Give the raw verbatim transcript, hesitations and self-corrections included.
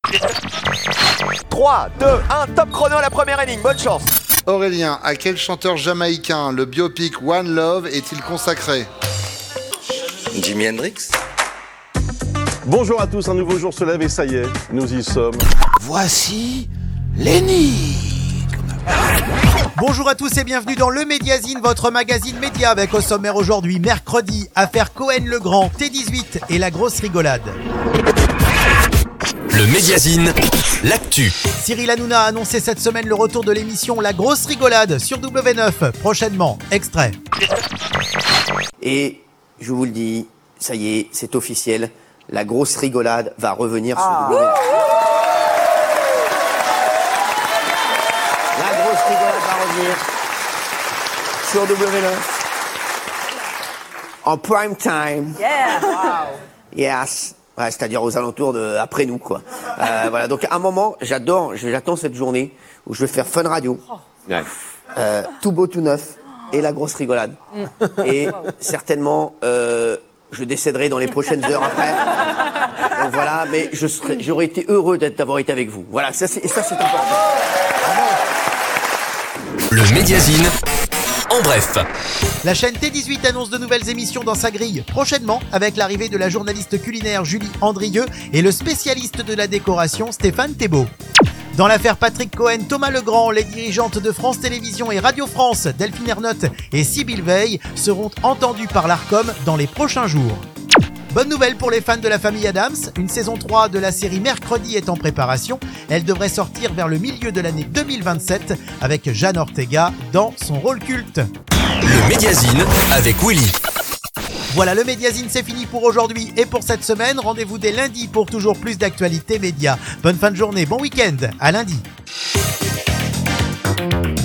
trois, deux, un, top chrono à la première énigme, bonne chance. Aurélien, à quel chanteur jamaïcain le biopic One Love est-il consacré? Jimi Hendrix. Bonjour à tous, un nouveau jour se lève et ça y est, nous y sommes. Voici l'énigme. Bonjour à tous et bienvenue dans le Médiazine, votre magazine média avec au sommaire aujourd'hui, mercredi, affaire Cohen-Legrand, T dix-huit et la grosse rigolade. Le Médiazine, l'actu. Cyril Hanouna a annoncé cette semaine le retour de l'émission La Grosse Rigolade sur W neuf. Prochainement, extrait. Et je vous le dis, ça y est, c'est officiel, La Grosse Rigolade va revenir sur Ah. W neuf. La Grosse Rigolade va revenir sur W neuf. En prime time. Yeah. Yes. Ouais, c'est-à-dire aux alentours de après nous, quoi. Euh, voilà. Donc, à un moment, j'adore, j'attends cette journée où je vais faire Fun Radio, Ouais. euh, tout beau, tout neuf, et La Grosse Rigolade. Et certainement, euh, je décéderai dans les prochaines heures après. Donc voilà, mais je serais, j'aurais été heureux d'être, d'avoir été avec vous. Voilà, ça c'est, et ça c'est important. Le Médiazine, en bref. La chaîne T dix-huit annonce de nouvelles émissions dans sa grille prochainement avec l'arrivée de la journaliste culinaire Julie Andrieux et le spécialiste de la décoration Stéphane Thébault. Dans l'affaire Patrick Cohen, Thomas Legrand, les dirigeantes de France Télévisions et Radio France, Delphine Ernotte et Sybille Veil seront entendues par l'Arcom dans les prochains jours. Bonne nouvelle pour les fans de la famille Addams, une saison trois de la série Mercredi est en préparation. Elle devrait sortir vers le milieu de l'année deux mille vingt-sept avec Jeanne Ortega dans son rôle culte. Le Médiazine avec Willy. Voilà, le Médiazine, c'est fini pour aujourd'hui et pour cette semaine. Rendez-vous dès lundi pour toujours plus d'actualités médias. Bonne fin de journée, bon week-end, à lundi.